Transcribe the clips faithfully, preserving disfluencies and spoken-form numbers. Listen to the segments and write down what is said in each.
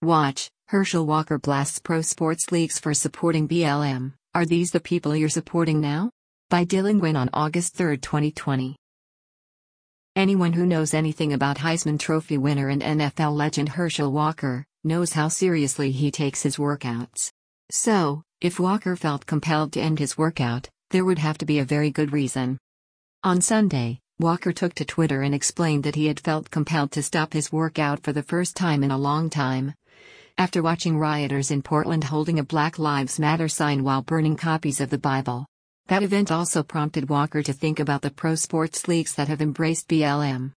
Watch, Herschel Walker blasts pro sports leagues for supporting B L M. Are these the people you're supporting now? By Dylan Wynn on August third, twenty twenty. Anyone who knows anything about Heisman Trophy winner and N F L legend Herschel Walker knows how seriously he takes his workouts. So, if Walker felt compelled to end his workout, there would have to be a very good reason. On Sunday, Walker took to Twitter and explained that he had felt compelled to stop his workout for the first time in a long time. After watching rioters in Portland holding a Black Lives Matter sign while burning copies of the Bible. That event also prompted Walker to think about the pro sports leagues that have embraced B L M.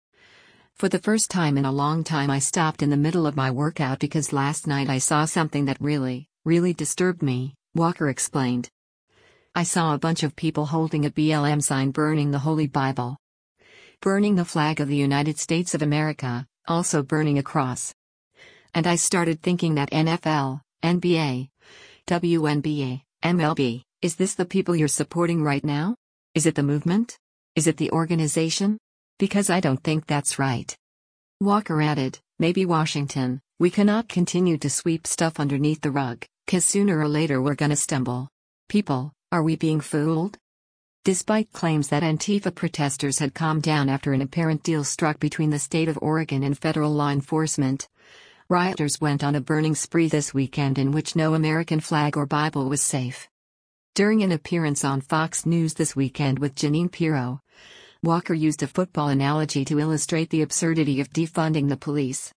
For the first time in a long time I stopped in the middle of my workout because last night I saw something that really, really disturbed me, Walker explained. I saw a bunch of people holding a B L M sign burning the Holy Bible. Burning the flag of the United States of America, also burning a cross. And I started thinking that N F L, N B A, W N B A, M L B, is this the people you're supporting right now? Is it the movement? Is it the organization? Because I don't think that's right. Walker added, maybe Washington, we cannot continue to sweep stuff underneath the rug, 'cause sooner or later we're gonna stumble. People, are we being fooled? Despite claims that Antifa protesters had calmed down after an apparent deal struck between the state of Oregon and federal law enforcement, rioters went on a burning spree this weekend in which no American flag or Bible was safe. During an appearance on Fox News this weekend with Jeanine Pirro, Walker used a football analogy to illustrate the absurdity of defunding the police.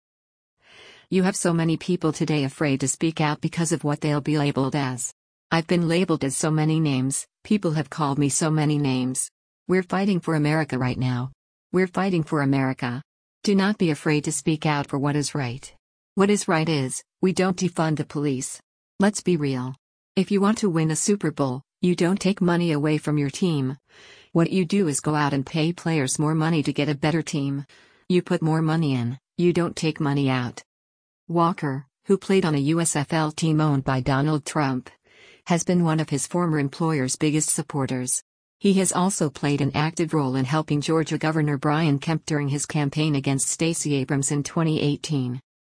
You have so many people today afraid to speak out because of what they'll be labeled as. I've been labeled as so many names, people have called me so many names. We're fighting for America right now. We're fighting for America. Do not be afraid to speak out for what is right. What is right is, we don't defund the police. Let's be real. If you want to win a Super Bowl, you don't take money away from your team. What you do is go out and pay players more money to get a better team. You put more money in, you don't take money out. Walker, who played on a U S F L team owned by Donald Trump, has been one of his former employer's biggest supporters. He has also played an active role in helping Georgia Governor Brian Kemp during his campaign against Stacey Abrams in twenty eighteen.